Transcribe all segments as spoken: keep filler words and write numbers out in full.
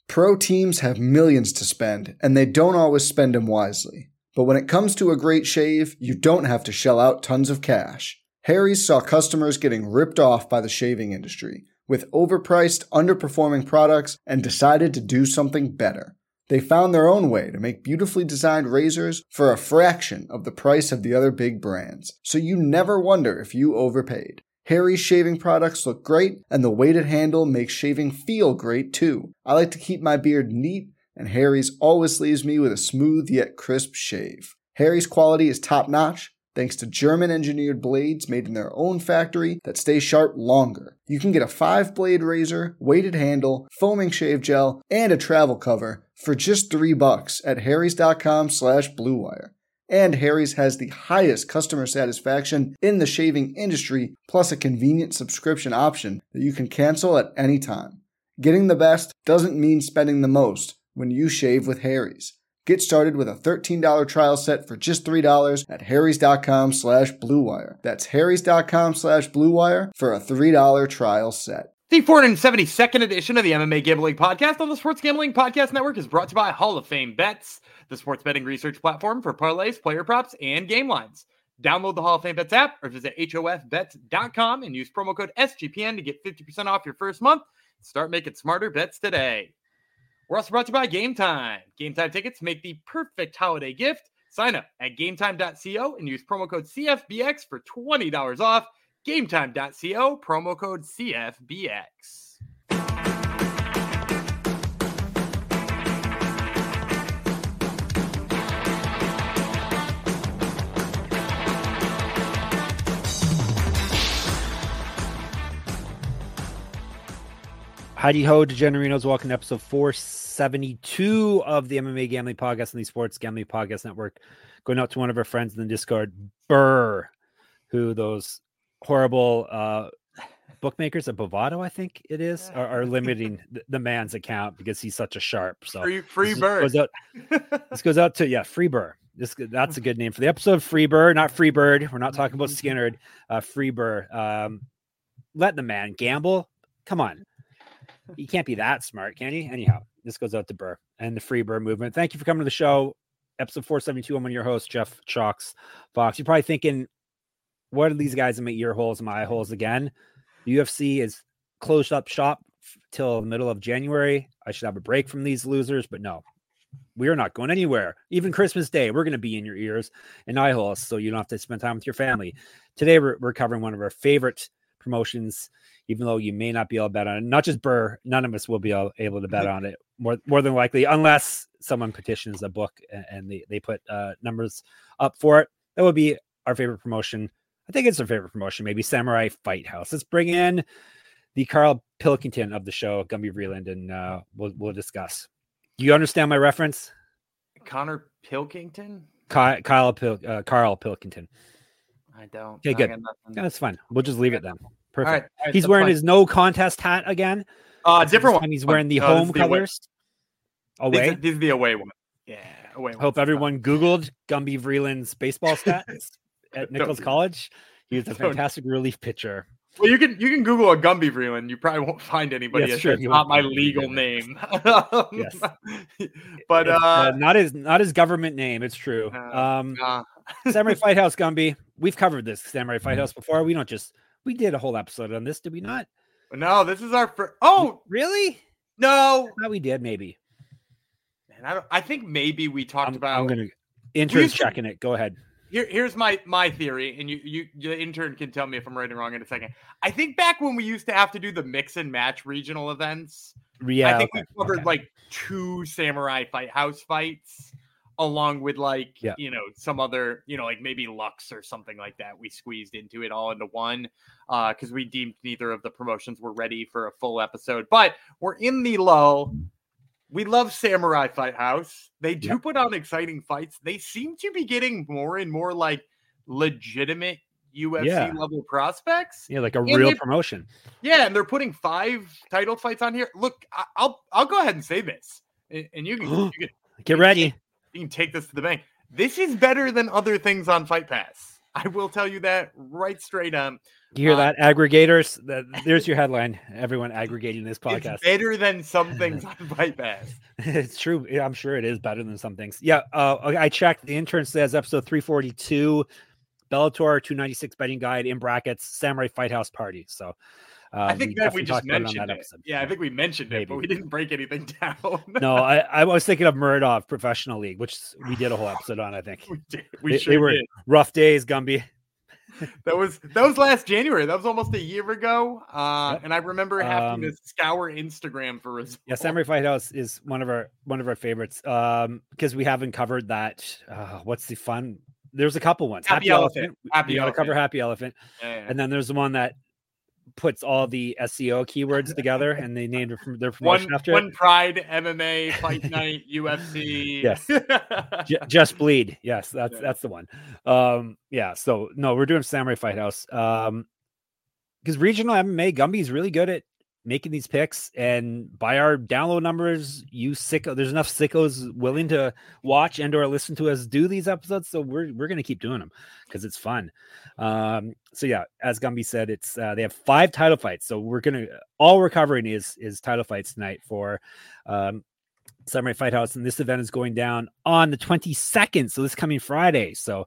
Pro teams have millions to spend, and they don't always spend them wisely. But when it comes to a great shave, you don't have to shell out tons of cash. Harry's saw customers getting ripped off by the shaving industry with overpriced, underperforming products and decided to do something better. They found their own way to make beautifully designed razors for a fraction of the price of the other big brands, so you never wonder if you overpaid. Harry's shaving products look great, and the weighted handle makes shaving feel great too. I like to keep my beard neat, and Harry's always leaves me with a smooth yet crisp shave. Harry's quality is top-notch, thanks to German-engineered blades made in their own factory that stay sharp longer. You can get a five-blade razor, weighted handle, foaming shave gel, and a travel cover for just three bucks at harrys.com slash bluewire. And Harry's has the highest customer satisfaction in the shaving industry, plus a convenient subscription option that you can cancel at any time. Getting the best doesn't mean spending the most when you shave with Harry's. Get started with a thirteen dollars trial set for just three dollars at harrys.com slash bluewire. That's harrys.com slash bluewire for a three dollars trial set. The four hundred seventy-second edition of the M M A Gambling Podcast on the Sports Gambling Podcast Network is brought to you by Hall of Fame Bets, the sports betting research platform for parlays, player props, and game lines. Download the Hall of Fame Bets app or visit H O F bets dot com and use promo code S G P N to get fifty percent off your first month. Start making smarter bets today. We're also brought to you by Game Time. Game Time tickets make the perfect holiday gift. Sign up at gametime dot co and use promo code C F B X for twenty dollars off. gametime dot co, promo code C F B X. Heidi ho, DeGenerinos. Welcome to episode four seventy-two of the M M A Gambling Podcast on the Sports Gambling Podcast Network. Going out to one of our friends in the Discord, Burr, who those horrible uh, bookmakers at Bovado, I think it is, are, are limiting the, the man's account because he's such a sharp. So free, free this Burr. Goes out, this goes out to, yeah, Free Burr. This, that's a good name for the episode. Free Burr, not Free Bird. We're not talking about Skinner. Uh, Free Burr. Um, let the man gamble. Come on. He can't be that smart, can he? Anyhow, this goes out to Burr and the Free Burr movement. Thank you for coming to the show. Episode four seventy-two. I'm one of your hosts, Jeff Chalks Fox. You're probably thinking, what are these guys in my ear holes and my eye holes again? The U F C is closed up shop till the middle of January. I should have a break from these losers, but no, we are not going anywhere. Even Christmas Day, we're going to be in your ears and eye holes so you don't have to spend time with your family. Today, we're, we're covering one of our favorite promotions, even though you may not be able to bet on it. Not just Burr, none of us will be able to bet on it more, more than likely, unless someone petitions a book and, and they, they put uh, numbers up for it. That would be our favorite promotion. I think it's our favorite promotion, maybe Samurai Fight House. Let's bring in the Carl Pilkington of the show, Gumby Vreeland, and uh, we'll, we'll discuss. Do you understand my reference? Connor Pilkington? Ky- Kyle Pil- uh, Carl Pilkington. I don't. Okay, good. Yeah, that's fine. We'll just leave it then. Perfect. All right, all right, he's wearing fine. his no contest hat again. Uh, different one. He's wearing the no, home the colors. Away. This, this is the away one. Yeah, away one. Hope everyone Googled Gumby Vreeland's baseball stats at Nichols College. He was a fantastic relief pitcher. Well, you can you can Google a Gumby Vreeland. You probably won't find anybody. Yes, It's sure, not my legal name. Yes, but uh, uh, not his not his government name. It's true. Uh, Um, uh, Samurai Fight House, Gumby. We've covered this Samurai Fight House before. We don't just we did a whole episode on this, did we not? no, this is our first. Oh, really? no. I thought we did maybe. Man, I don't. I think maybe we talked I'm, about. I'm gonna intern used to- checking it. Go ahead. Here, here's my my theory, and you, you, the intern can tell me if I'm right or wrong in a second. I think back when we used to have to do the mix and match regional events, Yeah, I think okay, we covered okay. like two Samurai Fight House fights, along with like Yeah. you know some other you know like maybe Lux or something like that. We squeezed into it all into one because uh, we deemed neither of the promotions were ready for a full episode. But we're in the lull. We love Samurai Fight House. They do Yep. put on exciting fights. They seem to be getting more and more like legitimate U F C Yeah. level prospects. Yeah, like a And real they- promotion. Yeah, and they're putting five title fights on here. Look, I- I'll I'll go ahead and say this, and and you can you can, Get ready. you can take this to the bank. This is better than other things on Fight Pass. I will tell you that right straight up. You hear uh, that, aggregators? That, there's your headline. Everyone aggregating this podcast. It's better than some things on Fight Pass. It's true. Yeah, I'm sure it is better than some things. Yeah, uh, I checked. The intern says episode three forty-two, Bellator two ninety-six betting guide in brackets, Samurai Fight House Party. So uh, I think we that we just talked about mentioned on it. that episode. Yeah, I think we mentioned Maybe. it, but we didn't break anything down. No, I, I was thinking of Muradov Professional League, which we did a whole episode on. I think we did. We they, sure they were did. rough days, Gumby. That was that was last January. That was almost a year ago. Uh, Yep. and I remember having Um, to scour Instagram for results. Yeah, Samurai Fight House is one of our one of our favorites um, because we haven't covered that. Uh, what's the fun? There's a couple ones. Happy Elephant. Happy we got to cover Elephant. Happy Elephant, Yeah, yeah. and then there's the one that puts all the S E O keywords together, and they named it from their one promotion after one it. Pride, M M A, Fight Night, U F C. Yes. J- Just Bleed. Yes, that's Yeah. that's the one. Um, yeah. So no, we're doing Samurai Fight House. Um, because regional M M A, Gumby's really good at making these picks, and by our download numbers, you sicko, there's enough sickos willing to watch and or listen to us do these episodes. So we're we're gonna keep doing them because it's fun. Um, so yeah, as Gumby said, it's uh, they have five title fights. So we're gonna all we're covering is is title fights tonight for um Samurai Fight House, and this event is going down on the twenty-second, so this coming Friday. So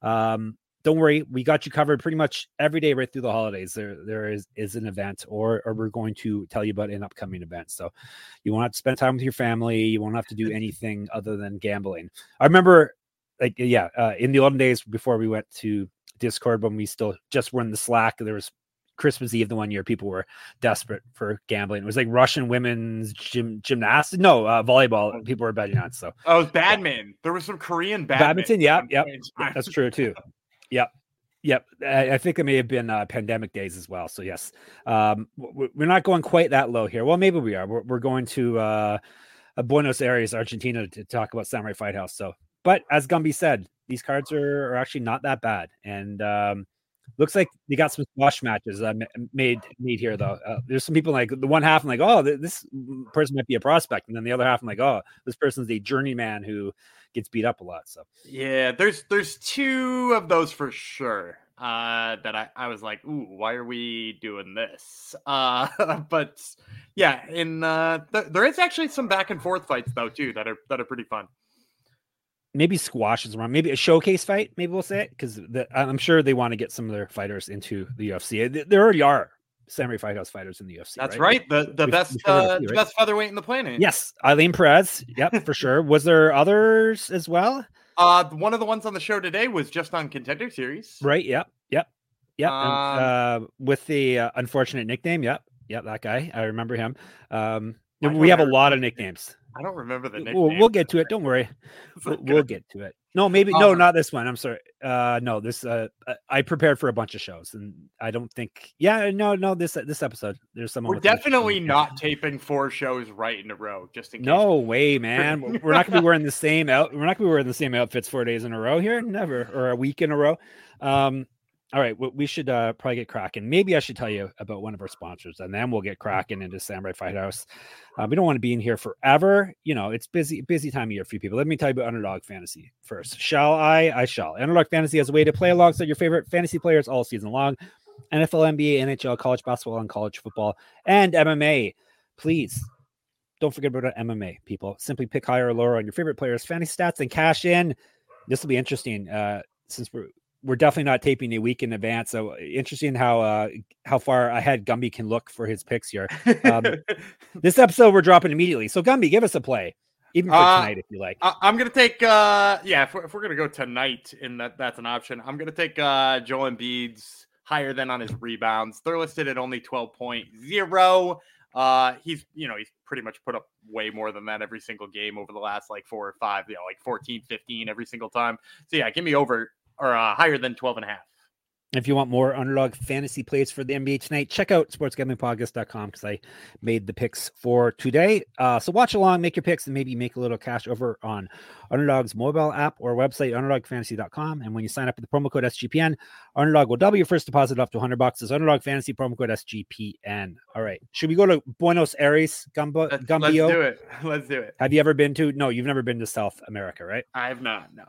um don't worry, we got you covered pretty much every day right through the holidays. There there is is an event, or or we're going to tell you about an upcoming event. So you won't have to spend time with your family, you won't have to do anything other than gambling. I remember like yeah uh, in the olden days before we went to Discord, when we still just were in the Slack, there was Christmas Eve the one year people were desperate for gambling. It was like Russian women's gym gymnastics, no uh, volleyball. People were betting on. So Oh, it was badminton. There was some Korean badminton. badminton, yep, at yep, one point. that's true too. Yep, yep. I, I think it may have been uh, pandemic days as well. So yes, um, w- we're not going quite that low here. Well, maybe we are. We're, we're going to uh, uh, Buenos Aires, Argentina, to talk about Samurai Fight House. So, but as Gumby said, these cards are, are actually not that bad, and um, looks like they got some squash matches uh, made made here though. Uh, there's some people like the one half I'm like, oh, th- this person might be a prospect, and then the other half I'm like, oh, this person's a journeyman who gets beat up a lot. So Yeah, there's there's two of those for sure. Uh, that I, I was like, ooh, why are we doing this? Uh, but yeah, in uh, th- there is actually some back and forth fights though too that are that are pretty fun. maybe squash is wrong. Maybe a showcase fight. Maybe we'll say it because the, I'm sure they want to get some of their fighters into the U F C. There already are Samurai Fight House fighters in the U F C. That's right. right. The the We've- best we've heard of a uh, few, the right? best featherweight in the planet. Yes, Eileen Perez. Yep, for sure. Was there others as well? Uh, one of the ones on the show today was just on Contender Series. Right. Yep. Yep. Yep. and, Um, uh, with the uh, unfortunate nickname. Yep. Yep. That guy. I remember him. Um, I we don't have a remember lot the of nickname. nicknames. I don't remember the nickname. We'll, we'll get to it. Don't worry. It's We'll, okay. we'll get to it. No, maybe no, Um, not this one. I'm sorry. Uh, no, this. Uh, I- I prepared for a bunch of shows, and I don't think. Yeah, no, no. This this episode, there's someone. We're with an definitely interesting- not taping four shows right in a row, just in case. No way, man. We're we're not gonna be wearing the same out. We're not gonna be wearing the same outfits four days in a row here. Never, or a week in a row. Um, all right, well, we should uh, probably get cracking. Maybe I should tell you about one of our sponsors, and then we'll get cracking into Samurai Fight House. Uh, we don't want to be in here forever. You know, it's busy, busy time of year for you people. Let me tell you about Underdog Fantasy first. Shall I? I shall. Underdog Fantasy has a way to play alongside your favorite fantasy players all season long. N F L, N B A, N H L, college basketball, and college football, and M M A. Please don't forget about M M A, people. Simply pick higher or lower on your favorite players' fantasy stats and cash in. This will be interesting uh, since we're we're definitely not taping a week in advance. So interesting how uh, how far ahead Gumby can look for his picks here. Um, this episode we're dropping immediately. So Gumby, give us a play, even for Uh, tonight if you like. I- I'm gonna take. Uh, yeah, if we're, if we're gonna go tonight, and that that's an option. I'm gonna take uh, Joel Embiid's higher than on his rebounds. They're listed at only twelve point oh. Uh, he's you know he's pretty much put up way more than that every single game over the last like four or five. You know, like fourteen, fifteen every single time. So yeah, give me over or uh, higher than twelve and a half. If you want more underdog fantasy plays for the N B A tonight, check out sports gambling podcast dot com because I made the picks for today. Uh, so watch along, make your picks, and maybe make a little cash over on Underdog's mobile app or website, underdog fantasy dot com. And when you sign up with the promo code S G P N, Underdog will double your first deposit up to one hundred bucks. It's Underdog Fantasy, promo code S G P N. All right. Should we go to Buenos Aires, Gumbo, Let's, let's Gumbio? do it. Let's do it. Have you ever been to? No, you've never been to South America, right? I have not. No.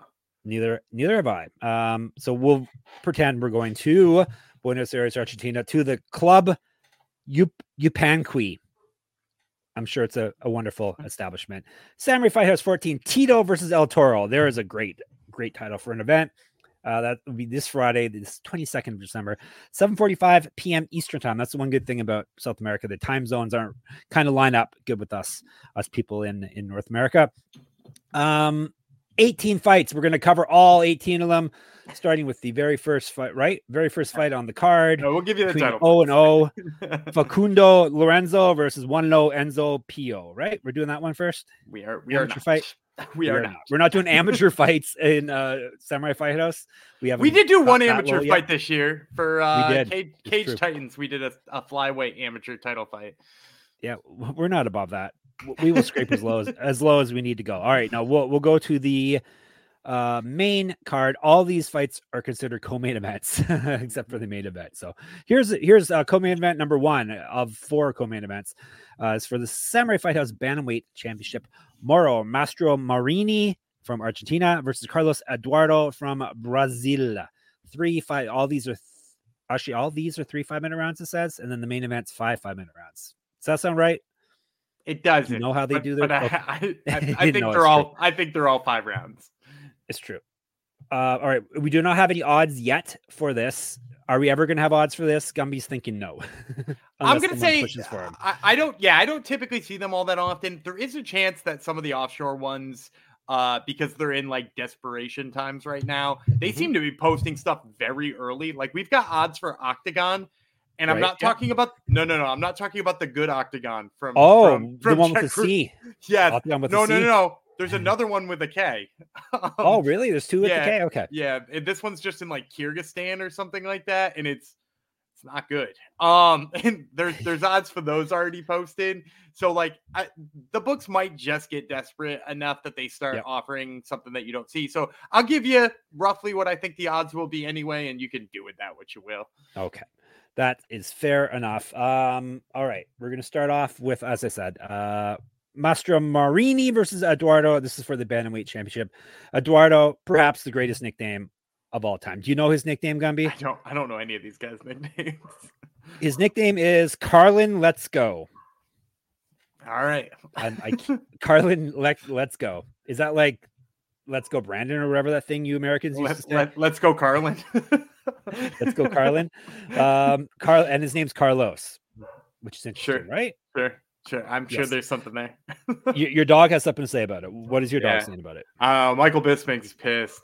Neither, neither have I. Um, so we'll pretend we're going to Buenos Aires, Argentina, to the Club Yup Yupanqui. I'm sure it's a, a wonderful establishment. Samurai Fight House fourteen, Tito versus El Toro. There is a great, great title for an event. Uh, that will be this Friday, this twenty-second of December, seven forty-five p.m. Eastern time. That's the one good thing about South America. The time zones aren't kind of line up good with us, us people in, in North America. Um, eighteen fights. We're going to cover all eighteen of them, starting with the very first fight, right? Very first fight on the card. No, we'll give you the title. O and O. Facundo Lorenzo versus one and O Enzo Pio, right? We're doing that one first. We are, we amateur are not. fight. We, we are, are not. not. We're not doing amateur fights in uh, Samurai Fight House. We have. We did do one amateur fight yet. this year for uh, we did. Cage, Cage Titans. We did a, a flyweight amateur title fight. Yeah, we're not above that. We will scrape as low as as low as we need to go. All right, now we'll we'll go to the uh, main card. All these fights are considered co-main events, except for the main event. So here's here's uh, co-main event number one of four co-main events. Uh, it's for the Samurai Fight House Bantamweight Championship. Moro Mastro Marini from Argentina versus Carlos Eduardo from Brazil. Three five. All these are th- actually all these are three five minute rounds. It says, and then the main event's five five minute rounds. Does that sound right? It doesn't. Do you know how they but, do their? But okay. I, I, I, I think they're all. True. I think they're all five rounds. It's true. Uh, all right, we do not have any odds yet for this. Are we ever going to have odds for this? Gumby's thinking no. I'm going to say I, I don't. Yeah, I don't typically see them all that often. There is a chance that some of the offshore ones, uh, because they're in like desperation times right now, they mm-hmm. seem to be posting stuff very early. Like we've got odds for Octagon. And I'm right. not talking yeah. about no, no, no. I'm not talking about the good Octagon from oh from, from the one Czech with the C. Yes, no, no, no, no. There's another one with a K. um, oh, really? There's two with yeah, the K. Okay. Yeah, and this one's just in like Kyrgyzstan or something like that, and it's it's not good. Um, and there's there's odds for those already posted. So like I, the books might just get desperate enough that they start yep. offering something that you don't see. So I'll give you roughly what I think the odds will be anyway, and you can do with that what you will. Okay. That is fair enough. Um, all right. We're going to start off with, as I said, uh, Mastro Marini versus Eduardo. This is for the Bantamweight Championship. Eduardo, perhaps the greatest nickname of all time. Do you know his nickname, Gumby? I don't, I don't know any of these guys' nicknames. His nickname is Carlin Let's Go. All right. I, I, Carlin Let, Let's Go. Is that like Let's Go Brandon or whatever that thing you Americans used let's, to say? Let, let's go Carlin. Let's go, Carlin. Um, Carl, and his name's Carlos, which is interesting, sure. right? Sure, sure. I'm yes. sure there's something there. your, your dog has something to say about it. What is your yeah. dog saying about it? Uh, Michael Bisping's pissed.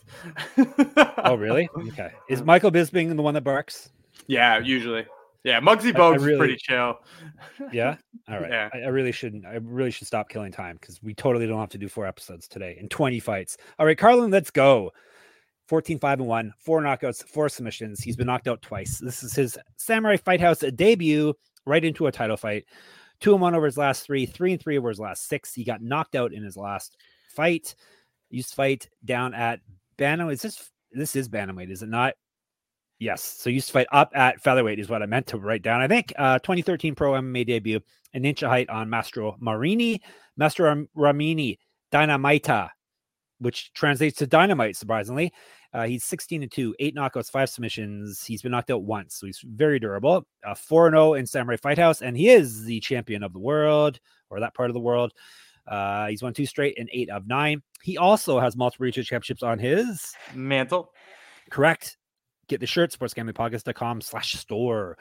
Oh, really? Okay. Is Michael Bisping the one that barks? Yeah, usually. Yeah, Muggsy Bogues really, is pretty chill. Yeah. All right. Yeah. I, I really shouldn't. I really should stop killing time because we totally don't have to do four episodes today and twenty fights. All right, Carlin, let's go. fourteen five and one, four knockouts, four submissions. He's been knocked out twice. This is his Samurai Fight House debut right into a title fight. Two and one over his last three, three and three over his last six. He got knocked out in his last fight. He used to fight down at Bantam. Is this this is Bantamweight, is it not? Yes. So he used to fight up at featherweight is what I meant to write down. I think uh, twenty thirteen pro M M A debut, an inch of height on Mastro Marini, Mastro Ramini, Dynamita, which translates to dynamite, surprisingly. Uh, he's sixteen and two, eight knockouts, five submissions. He's been knocked out once, so he's very durable. Uh, four and oh in Samurai Fight House, and he is the champion of the world, or that part of the world. Uh, he's won two straight and eight of nine. He also has multiple regional championships on his mantle. Correct. Get the shirt, sportsgamblingpodcast.com slash store.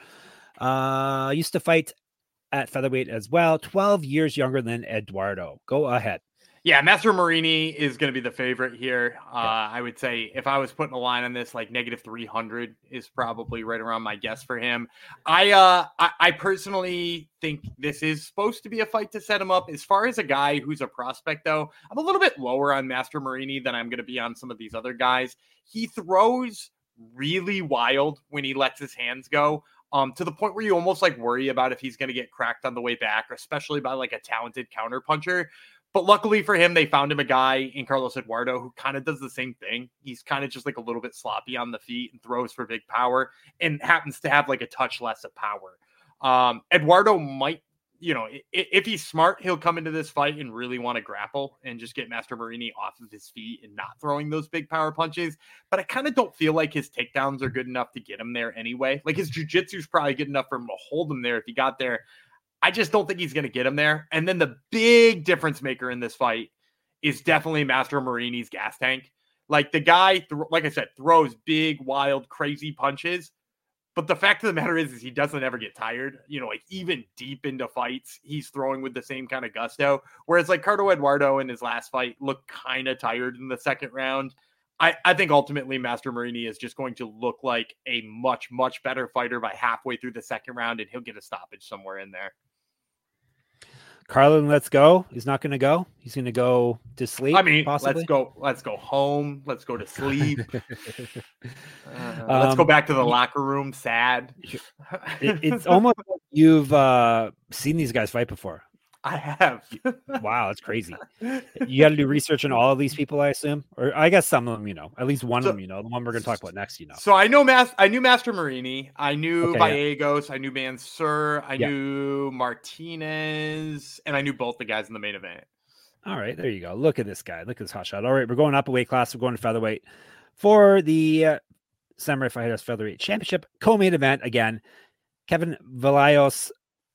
Uh, used to fight at featherweight as well. twelve years younger than Eduardo. Go ahead. Yeah, Master Marini is going to be the favorite here. Uh, yeah. I would say if I was putting a line on this, like negative three hundred is probably right around my guess for him. I, uh, I I personally think this is supposed to be a fight to set him up. As far as a guy who's a prospect, though, I'm a little bit lower on Master Marini than I'm going to be on some of these other guys. He throws really wild when he lets his hands go. Um, to the point where you almost like worry about if he's going to get cracked on the way back, especially by like a talented counter puncher. But luckily for him, they found him a guy in Carlos Eduardo who kind of does the same thing. He's kind of just like a little bit sloppy on the feet and throws for big power and happens to have like a touch less of power. Um, Eduardo might you know, if, if he's smart, he'll come into this fight and really want to grapple and just get Master Marini off of his feet and not throwing those big power punches. But I kind of don't feel like his takedowns are good enough to get him there anyway. Like his jiu-jitsu is probably good enough for him to hold him there if he got there. I just don't think he's going to get him there. And then the big difference maker in this fight is definitely Master Marini's gas tank. Like the guy, th- like I said, throws big, wild, crazy punches. But the fact of the matter is, is he doesn't ever get tired. You know, like even deep into fights, he's throwing with the same kind of gusto. Whereas like Cardo Eduardo in his last fight looked kind of tired in the second round. I, I think ultimately Master Marini is just going to look like a much, much better fighter by halfway through the second round, and he'll get a stoppage somewhere in there. Carlin, let's go. He's not going to go. He's going to go to sleep. I mean, possibly. let's go. Let's go home. Let's go to sleep. uh, um, let's go back to the locker room. Sad. it, it's almost like you've uh, seen these guys fight before. I have. Wow, that's crazy. You got to do research on all of these people, I assume, or I guess some of them, you know, at least one so, of them, you know, the one we're going to talk about next, you know. So I know Mas- I knew Master Marini, I knew Okay, Gallegos, yeah. I knew Mansour, I yeah. knew Martinez, and I knew both the guys in the main event. All right, there you go. Look at this guy. Look at this hot shot. All right, we're going up a weight class. We're going to featherweight for the uh, Samurai Fighthouse Featherweight Championship co-main event again. Kevin Vallejos,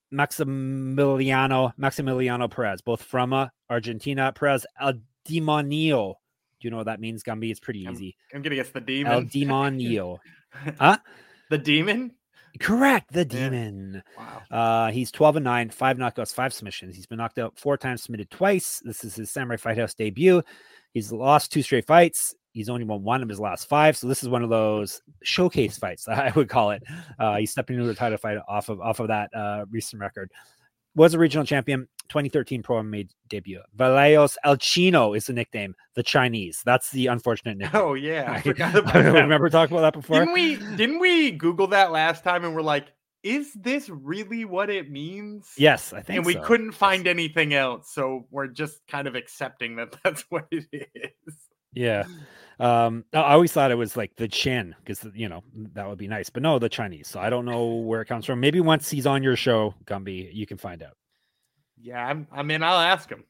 Maximiliano Maximiliano Perez, both from uh, Argentina. Perez El Demonio. Do you know what that means, Gumby? It's pretty easy. I'm, I'm gonna guess the demon. El Demonio. Huh? The demon? Correct. The demon. Yeah. Wow. Uh, he's twelve and nine, five knockouts, five submissions. He's been knocked out four times, submitted twice. This is his Samurai Fighthouse debut. He's lost two straight fights. He's only won one of his last five. So this is one of those showcase fights, I would call it. Uh, he's stepping into a title fight off of off of that uh, recent record. Was a regional champion, twenty thirteen pro made debut. Vallejos El Chino is the nickname, the Chinese. That's the unfortunate nickname. Oh yeah, I I forgot about that. Remember talking about that before? Didn't we? Didn't we Google that last time and we're like, is this really what it means? Yes, I think. And we so. couldn't find anything else, so we're just kind of accepting that that's what it is. Yeah. Um, I always thought it was like the Chin because, you know, that would be nice, but no, the Chinese. So I don't know where it comes from. Maybe once he's on your show, Gumby, you can find out. Yeah, I'm, I mean, I'll ask him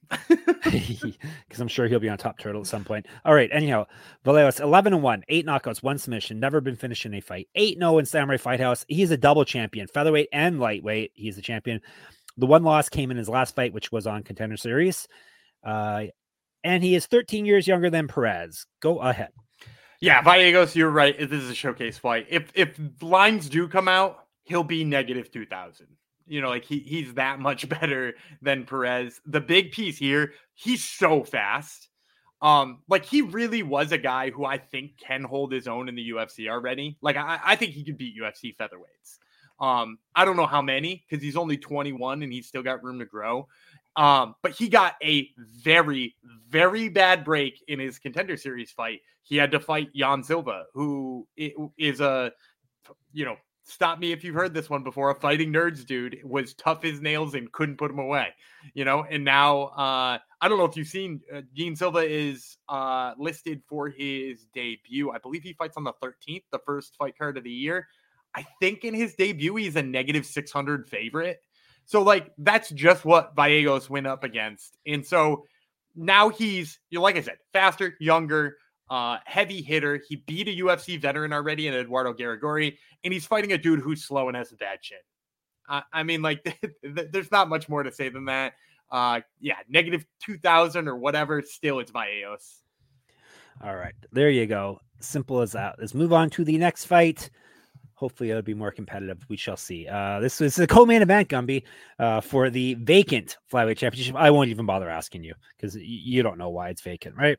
because I'm sure he'll be on Top Turtle at some point. All right. Anyhow, Vallejos, eleven and one, eight knockouts, one submission, never been finished in a fight, eight and oh in Samurai Fighthouse. He's a double champion, featherweight and lightweight. He's the champion. The one loss came in his last fight, which was on Contender Series. Uh, And he is thirteen years younger than Perez. Go ahead. Yeah, Gallegos, you're right. This is a showcase fight. If if lines do come out, he'll be negative two thousand. You know, like he he's that much better than Perez. The big piece here, he's so fast. Um, like he really was a guy who I think can hold his own in the U F C already. Like I, I think he could beat U F C featherweights. Um, I don't know how many because he's only twenty-one and he's still got room to grow. Um, but he got a very, very bad break in his Contender Series fight. He had to fight Jan Silva, who is a, you know, stop me if you've heard this one before, a fighting nerds dude, was tough as nails and couldn't put him away, you know, and now, uh, I don't know if you've seen, uh, Jan Silva is uh, listed for his debut. I believe he fights on the thirteenth, the first fight card of the year. I think in his debut, he's a negative six hundred favorite. So, like, that's just what Gallegos went up against. And so now he's, you know, like I said, faster, younger, uh, heavy hitter. He beat a U F C veteran already in Eduardo Garagori, and he's fighting a dude who's slow and has a bad chin. Uh, I mean, like, there's not much more to say than that. Uh, yeah, negative two thousand or whatever. Still, it's Gallegos. All right. There you go. Simple as that. Let's move on to the next fight. Hopefully it'll be more competitive. We shall see. Uh, this is a co-main event, Gumby, uh, for the vacant flyweight championship. I won't even bother asking you because y- you don't know why it's vacant, right?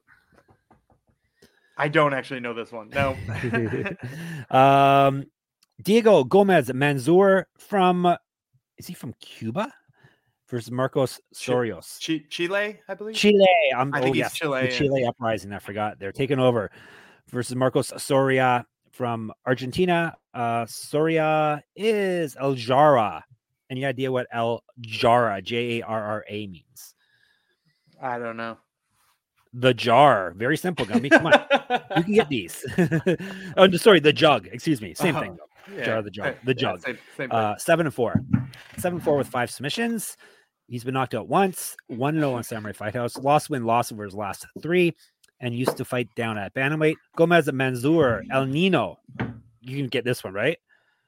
I don't actually know this one. No. um, Diego Gomez Mansour from, is he from Cuba? Versus Marcos Sorios. Ch- Chile, I believe. Chile. I'm, I oh, think he's yes. Chile. The Chile uprising. I forgot. They're taking over. Versus Marcos Soria from Argentina. Uh, Soria is El Jara. Any idea what El Jara, J A R R A means? I don't know. The jar. Very simple, Gumby. Come on. You can get these. Oh, sorry, the jug. Excuse me. Same uh-huh. thing, though. Yeah, Jar the jug. The jug. Yeah, same, same uh, seven and four. Seven and four with five submissions. He's been knocked out once. one and oh on Samurai Fighthouse. Lost win, loss over his last three. And used to fight down at bantamweight. Gomez Manzur, El Nino. You can get this one, right?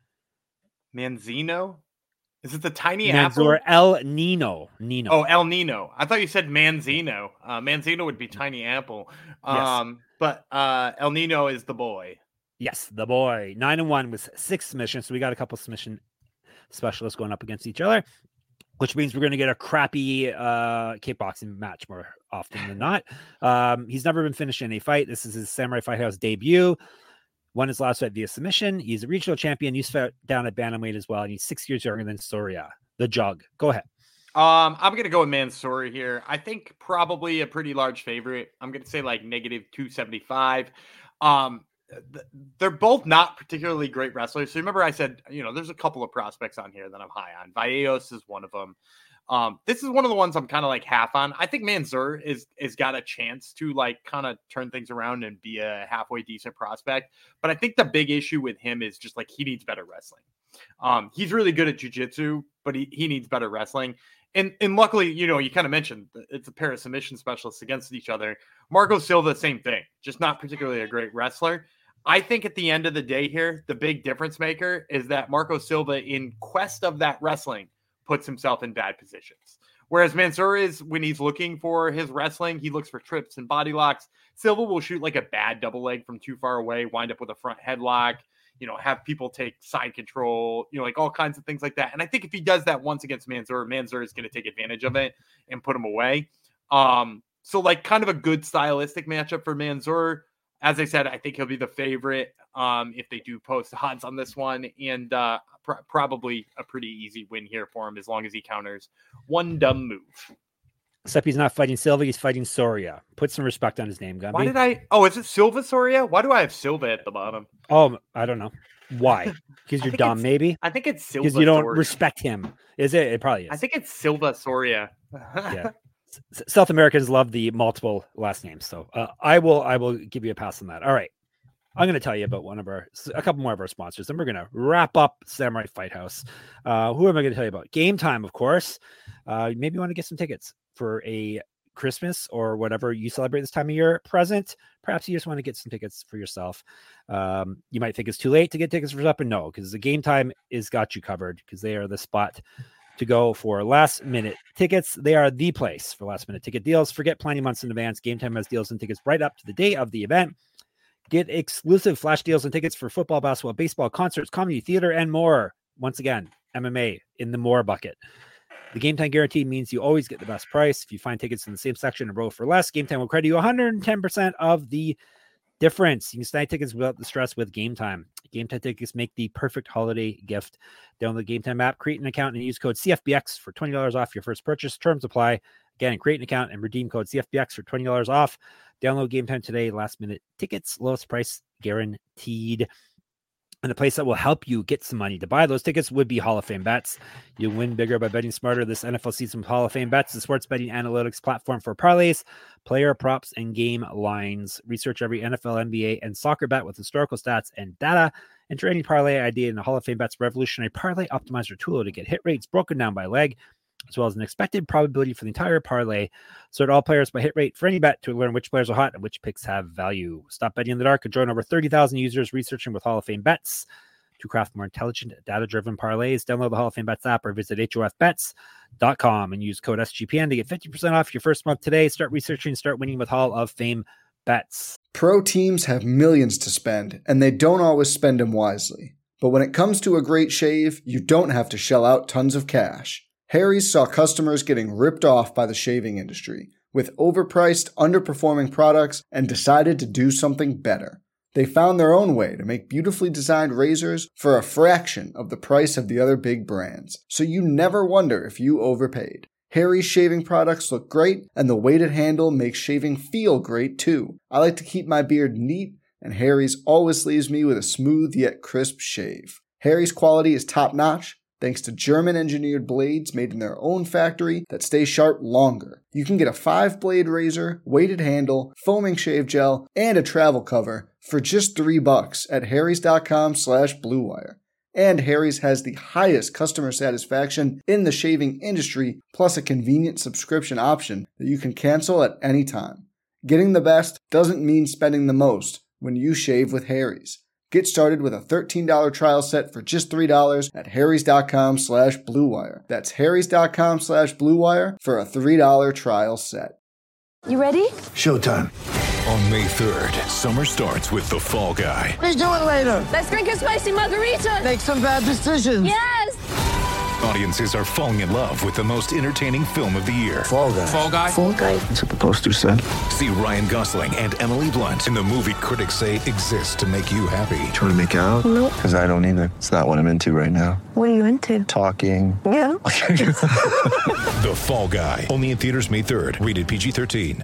Manzino? Is it the tiny Manzur apple? El Nino. Nino. Oh, El Nino. I thought you said Manzino. Uh, Manzino would be tiny apple. Um, yes. But uh, El Nino is the boy. Yes, the boy. Nine and one with six submissions. So we got a couple submission specialists going up against each other, which means we're going to get a crappy uh, kickboxing match more often than not. Um, he's never been finished in a fight. This is his Samurai Fighthouse debut. Won his last fight via submission. He's a regional champion. He's fought down at bantamweight as well. And he's six years younger than Soria, the jug. Go ahead. Um, I'm going to go with Mansour here. I think probably a pretty large favorite. I'm going to say like negative two seventy-five. Um, th- they're both not particularly great wrestlers. So remember I said, you know, there's a couple of prospects on here that I'm high on. Vallejos is one of them. Um, this is one of the ones I'm kind of like half on. I think Mansour is is got a chance to like kind of turn things around and be a halfway decent prospect. But I think the big issue with him is just like he needs better wrestling. Um, he's really good at jiu-jitsu, but he, he needs better wrestling. And and luckily, you know, you kind of mentioned it's a pair of submission specialists against each other. Marco Silva, same thing, just not particularly a great wrestler. I think at the end of the day here, the big difference maker is that Marco Silva, in quest of that wrestling, puts himself in bad positions. Whereas Mansour is, when he's looking for his wrestling, he looks for trips and body locks. Silva will shoot like a bad double leg from too far away, wind up with a front headlock, you know, have people take side control, you know, like all kinds of things like that. And I think if he does that once against Mansour, Mansour is going to take advantage of it and put him away. Um, so like kind of a good stylistic matchup for Mansour. As I said, I think he'll be the favorite um, if they do post odds on this one, and uh, pr- probably a pretty easy win here for him as long as he counters one dumb move. Except he's not fighting Silva, he's fighting Soria. Put some respect on his name, Gumby. Why did I? Oh, is it Silva Soria? Why do I have Silva at the bottom? Oh, I don't know. Why? Because you're dumb, maybe? I think it's Silva. Because you don't Soria. respect him. Is it? It probably is. I think it's Silva Soria. Yeah. South Americans love the multiple last names, so uh, I will I will give you a pass on that. All right, I'm going to tell you about one of our a couple more of our sponsors, and we're going to wrap up Samurai Fighthouse. Uh, who am I going to tell you about? Game Time, of course. Uh, maybe you want to get some tickets for a Christmas or whatever you celebrate this time of year present. Perhaps you just want to get some tickets for yourself. Um, you might think it's too late to get tickets for up, and no, because the Game Time is got you covered because they are the spot to go for last minute tickets. They are the place for last minute ticket deals. Forget planning months in advance. Game Time has deals and tickets right up to the day of the event. Get exclusive flash deals and tickets for football, basketball, baseball, concerts, comedy, theater, and more. Once again, M M A in the more bucket. The Game Time guarantee means you always get the best price. If you find tickets in the same section and row for less, Game Time will credit you one hundred ten percent of the difference. You can snag tickets without the stress with Game Time. Game Time tickets make the perfect holiday gift. Download the Game Time app, create an account, and use code C F B X for twenty dollars off your first purchase. Terms apply. Again, create an account and redeem code C F B X for twenty dollars off. Download Game Time today. Last minute tickets, lowest price guaranteed. And the place that will help you get some money to buy those tickets would be Hall of Fame Bets. You win bigger by betting smarter this N F L season with Hall of Fame Bets, the sports betting analytics platform for parlays, player props, and game lines. Research every N F L, N B A, and soccer bet with historical stats and data. Enter any parlay idea in the Hall of Fame Bets revolutionary parlay optimizer tool to get hit rates broken down by leg, as well as an expected probability for the entire parlay. Sort all players by hit rate for any bet to learn which players are hot and which picks have value. Stop betting in the dark and join over thirty thousand users researching with Hall of Fame Bets to craft more intelligent, data-driven parlays. Download the Hall of Fame Bets app or visit H O F bets dot com and use code S G P N to get fifty percent off your first month today. Start researching, start winning with Hall of Fame Bets. Pro teams have millions to spend, and they don't always spend them wisely. But when it comes to a great shave, you don't have to shell out tons of cash. Harry's saw customers getting ripped off by the shaving industry with overpriced, underperforming products and decided to do something better. They found their own way to make beautifully designed razors for a fraction of the price of the other big brands, so you never wonder if you overpaid. Harry's shaving products look great, and the weighted handle makes shaving feel great too. I like to keep my beard neat, and Harry's always leaves me with a smooth yet crisp shave. Harry's quality is top-notch, thanks to German-engineered blades made in their own factory that stay sharp longer. You can get a five-blade razor, weighted handle, foaming shave gel, and a travel cover for just three bucks at harrys.com slash bluewire. And Harry's has the highest customer satisfaction in the shaving industry, plus a convenient subscription option that you can cancel at any time. Getting the best doesn't mean spending the most when you shave with Harry's. Get started with a thirteen dollars trial set for just three dollars at harrys.com slash bluewire. That's harrys.com slash bluewire for a three dollars trial set. You ready? Showtime. On May third, summer starts with The Fall Guy. Let's do it later. Let's drink a spicy margarita. Make some bad decisions. Yes! Audiences are falling in love with the most entertaining film of the year. Fall Guy. Fall Guy? Fall guy. That's what the poster said. See Ryan Gosling and Emily Blunt in the movie critics say exists to make you happy. Trying to make it out? Nope. Because I don't either. It's not what I'm into right now. What are you into? Talking. Yeah. The Fall Guy. Only in theaters May third. Rated P G thirteen.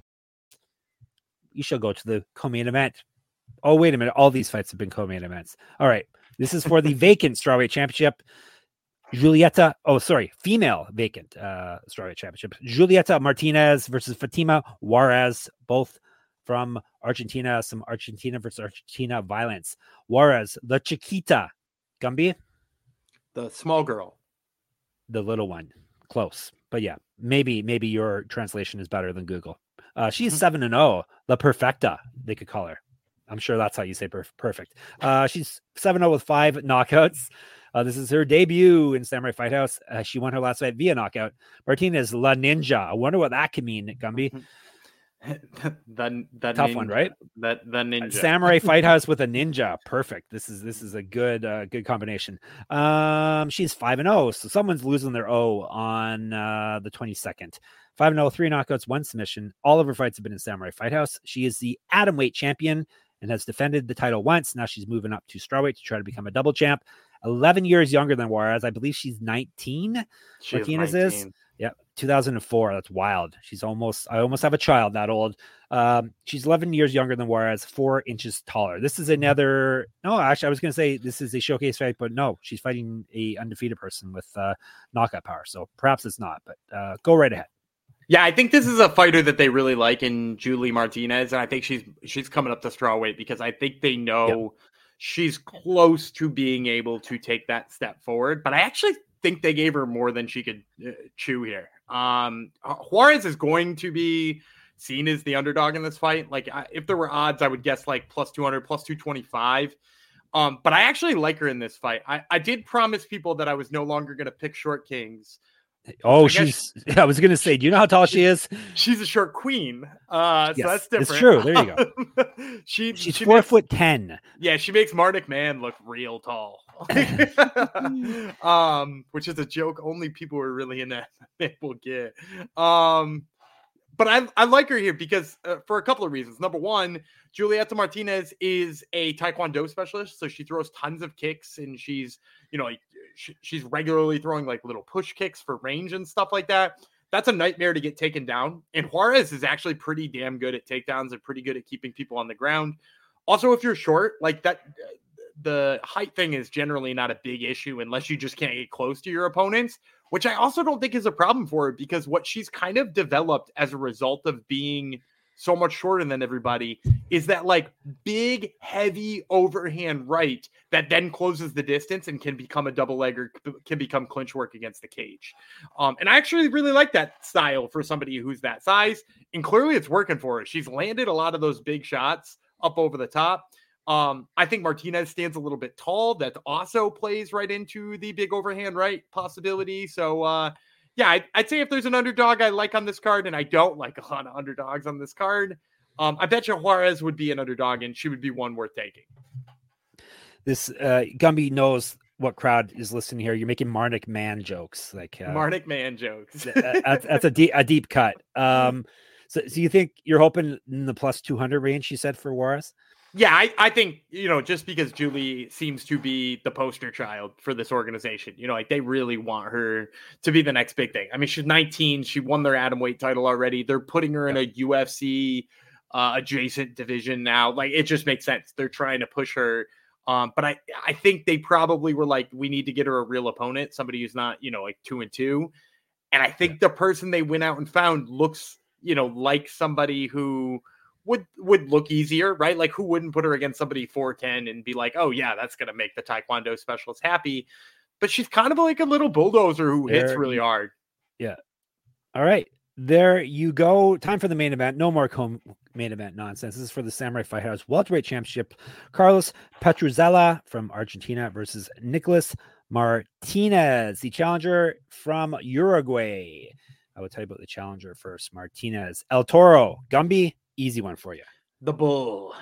You shall go to the co-main event. Oh, wait a minute. All these fights have been co-main events. All right. This is for the vacant strawweight championship. Julieta, oh, sorry, female vacant uh, strawweight championship. Julieta Martinez versus Fatima Juarez, both from Argentina. Some Argentina versus Argentina violence. Juarez, the Chiquita. Gumby? The small girl. The little one. Close. But yeah, maybe maybe your translation is better than Google. Uh, she's seven and zero. La Perfecta, they could call her. I'm sure that's how you say perf- perfect. Uh, she's seven and zero with five knockouts. Uh, this is her debut in Samurai Fighthouse. Uh, she won her last fight via knockout. Martinez La Ninja. I wonder what that could mean, Gumby. the, the Tough ninja, one, right? That the ninja. Samurai Fighthouse with a ninja. Perfect. This is this is a good uh, good combination. Um, she's five and zero. So someone's losing their O on uh, the twenty-second. Five and zero, three knockouts, one submission. All of her fights have been in Samurai Fighthouse. She is the atomweight champion and has defended the title once. Now she's moving up to strawweight to try to become a double champ. eleven years younger than Juarez. I believe she's nineteen. She Martinez is, is. Yeah, two thousand four. That's wild. She's almost, I almost have a child that old. Um, she's eleven years younger than Juarez, four inches taller. This is another, no, actually, I was going to say this is a showcase fight, but no, she's fighting a undefeated person with uh, knockout power. So perhaps it's not, but uh, go right ahead. Yeah, I think this is a fighter that they really like in Julie Martinez, and I think she's she's coming up to strawweight because I think they know yep. she's close to being able to take that step forward. But I actually think they gave her more than she could uh, chew here. Um, Juarez is going to be seen as the underdog in this fight. Like, I, if there were odds, I would guess like plus two hundred, plus two twenty-five. Um, but I actually like her in this fight. I, I did promise people that I was no longer going to pick short kings. Oh, I she's, she, I was going to say, do you know how tall she is? She's a short queen. Uh, yes, so that's different. It's true. There you go. she, she's she four makes, foot ten. Yeah. She makes Marnik Man look real tall. um, which is a joke only people who are really in that will get. Um, but I, I like her here because uh, for a couple of reasons. Number one, Julieta Martinez is a Taekwondo specialist. So she throws tons of kicks and she's, you know, like, she's regularly throwing like little push kicks for range and stuff like that. That's a nightmare to get taken down. And Juarez is actually pretty damn good at takedowns and pretty good at keeping people on the ground. Also, if you're short, like that, the height thing is generally not a big issue unless you just can't get close to your opponents, which I also don't think is a problem for her because what she's kind of developed as a result of being so much shorter than everybody is that like big, heavy overhand right that then closes the distance and can become a double leg or can become clinch work against the cage. Um, and I actually really like that style for somebody who's that size. And clearly it's working for her. She's landed a lot of those big shots up over the top. Um, I think Martinez stands a little bit tall. That also plays right into the big overhand right possibility. So, uh, yeah, I'd, I'd say if there's an underdog I like on this card, and I don't like a lot of underdogs on this card, um, I bet you Juarez would be an underdog, and she would be one worth taking. This uh, Gumby knows what crowd is listening here. You're making Marnik Man jokes, like uh, Marnik Man jokes. that's, that's a deep a deep cut. Um, so, so you think you're hoping in the plus two hundred range? She said for Juarez. Yeah, I, I think, you know, just because Julie seems to be the poster child for this organization, you know, like they really want her to be the next big thing. I mean, she's nineteen. She won their atomweight title already. They're putting her in a U F C uh, adjacent division now. Like, it just makes sense. They're trying to push her. Um, but I, I think they probably were like, we need to get her a real opponent, somebody who's not, you know, like two and two. And I think the person they went out and found looks, you know, like somebody who would would look easier, right? Like, who wouldn't put her against somebody four ten and be like, oh yeah, that's gonna make the Taekwondo specialist happy. But she's kind of like a little bulldozer who There hits really you- hard. Yeah. All right. There you go. Time for the main event. No more co- main event nonsense. This is for the Samurai Fighthouse Welterweight Championship. Carlos Petruzella from Argentina versus Nicholas Martinez, the challenger from Uruguay. I will tell you about the challenger first. Martinez. El Toro. Gumby, easy one for you. The bull.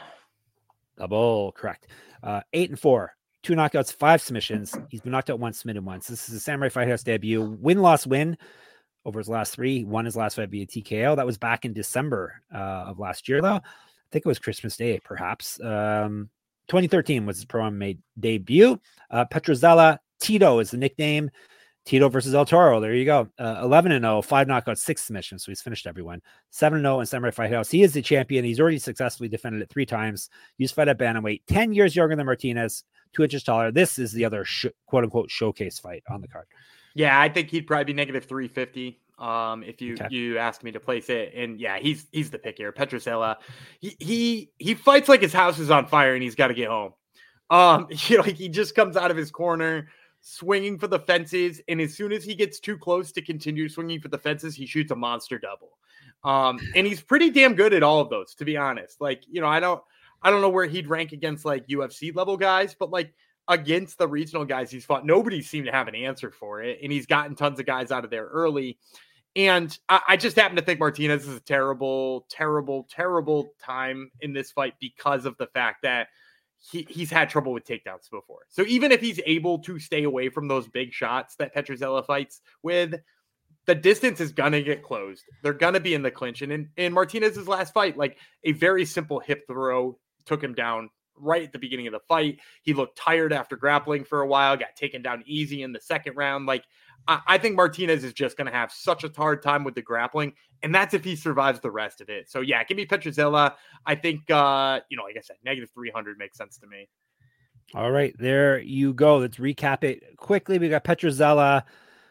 The bull, correct. Uh, eight and four. Two knockouts, five submissions. He's been knocked out once, submitted once. This is a Samurai Fighthouse debut. Win-loss win over his last three. He won his last fight via T K O. That was back in December uh, of last year, though. I think it was Christmas Day, perhaps. Um, twenty thirteen was his pro M M A debut. Uh, Petruzella Tito is the nickname. Tito versus El Toro. There you go. Uh, eleven and oh, five knockouts, six submissions. So he's finished everyone. seven and oh in Samurai Fighthouse. He is the champion. He's already successfully defended it three times. Used fight at bantamweight. ten years younger than Martinez. Two inches taller. This is the other sh- quote unquote showcase fight on the card. Yeah, I think he'd probably be negative three fifty. Um, if you Okay. you asked me to place it, and yeah, he's he's the pick here. Petruzella, he he he fights like his house is on fire and he's got to get home. Um, you know, like he just comes out of his corner swinging for the fences, and as soon as he gets too close to continue swinging for the fences, he shoots a monster double. Um, and he's pretty damn good at all of those, to be honest. Like, you know, I don't I don't know where he'd rank against like U F C level guys, but like against the regional guys he's fought, nobody seemed to have an answer for it. And he's gotten tons of guys out of there early. And I, I just happen to think Martinez is a terrible, terrible, terrible time in this fight because of the fact that he, he's had trouble with takedowns before. So even if he's able to stay away from those big shots that Petruzella fights with, the distance is going to get closed. They're going to be in the clinch. And in, in Martinez's last fight, like a very simple hip throw took him down right at the beginning of the fight. He looked tired after grappling for a while, got taken down easy in the second round. Like, I, I think Martinez is just going to have such a hard time with the grappling, and that's if he survives the rest of it. So yeah, give me Petruzella. I think, uh, you know, like I said, negative three hundred makes sense to me. All right, there you go. Let's recap it quickly. We got Petruzella.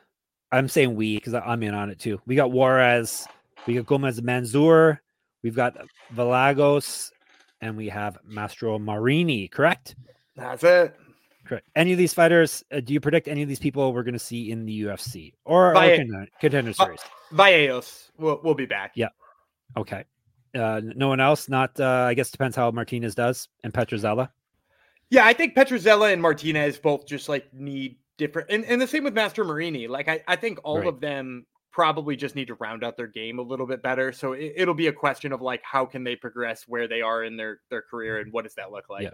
I'm saying we because I'm in on it too. We got Juarez. We got Gomez Manzur. We've got Valagos. And we have Mastro Marini, correct? That's it. Correct. Any of these fighters, uh, do you predict any of these people we're going to see in the U F C or, or Valle- contender, contender series? Valleos will will be back. Yeah. Okay. Uh, no one else? Not, uh, I guess depends how Martinez does and Petruzella. Yeah, I think Petruzella and Martinez both just like need different, and, and the same with Master Marini. Like I, I think all Right. of them probably just need to round out their game a little bit better. So it, it'll be a question of like, how can they progress where they are in their, their career and what does that look like? Yeah.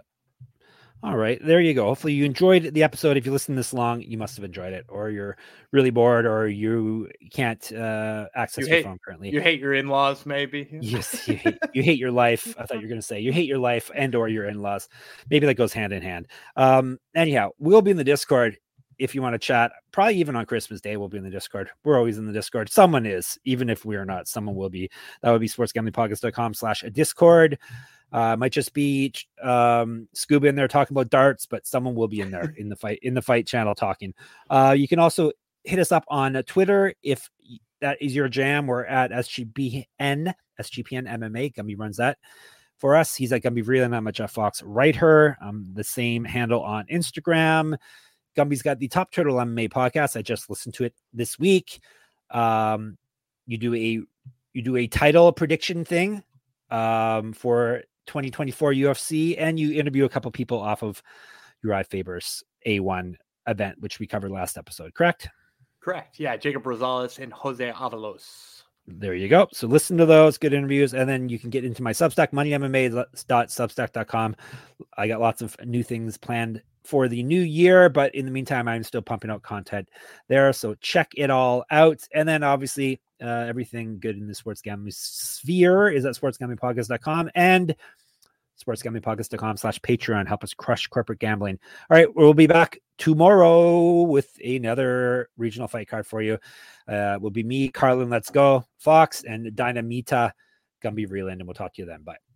All right, there you go. Hopefully you enjoyed the episode. If you listen this long, you must have enjoyed it, or you're really bored, or you can't uh, access You your hate- phone currently. You hate your in-laws, maybe. Yes, you hate, you hate your life. I thought you were going to say you hate your life and or your in-laws. Maybe that goes hand in hand. Um, anyhow, we'll be in the Discord if you want to chat. Probably even on Christmas Day, we'll be in the Discord. We're always in the Discord. Someone is, even if we are not, someone will be. That would be sportsgamblingpodcast.com slash Discord. Uh, might just be um, Scuba in there talking about darts, but someone will be in there in the fight in the fight channel talking. Uh, you can also hit us up on uh, Twitter if that is your jam. We're at S G P N S G P N M M A. Gumby runs that for us. He's at Gumby Vreeland. I'm at Jeff Fox. Write her. Um, the same handle on Instagram. Gumby's got the Top Turtle M M A podcast. I just listened to it this week. Um, you do a you do a title prediction thing um, for twenty twenty-four U F C, and you interview a couple people off of Uriah Faber's A one event, which we covered last episode, correct? Correct. Yeah, Jacob Rosales and Jose Avalos. There you go. So listen to those good interviews, and then you can get into my Substack, money M M A dot substack dot com. I got lots of new things planned for the new year, but in the meantime, I'm still pumping out content there. So check it all out. And then obviously uh, everything good in the sports gambling sphere is at sports gambling podcast dot com and sports gambling podcast dot com slash Patreon. Help us crush corporate gambling. All right. We'll be back tomorrow with another regional fight card for you. Uh, will be me, Carlin, Let's Go, Fox, and Dynamita Gumby Vreeland, and we'll talk to you then. Bye.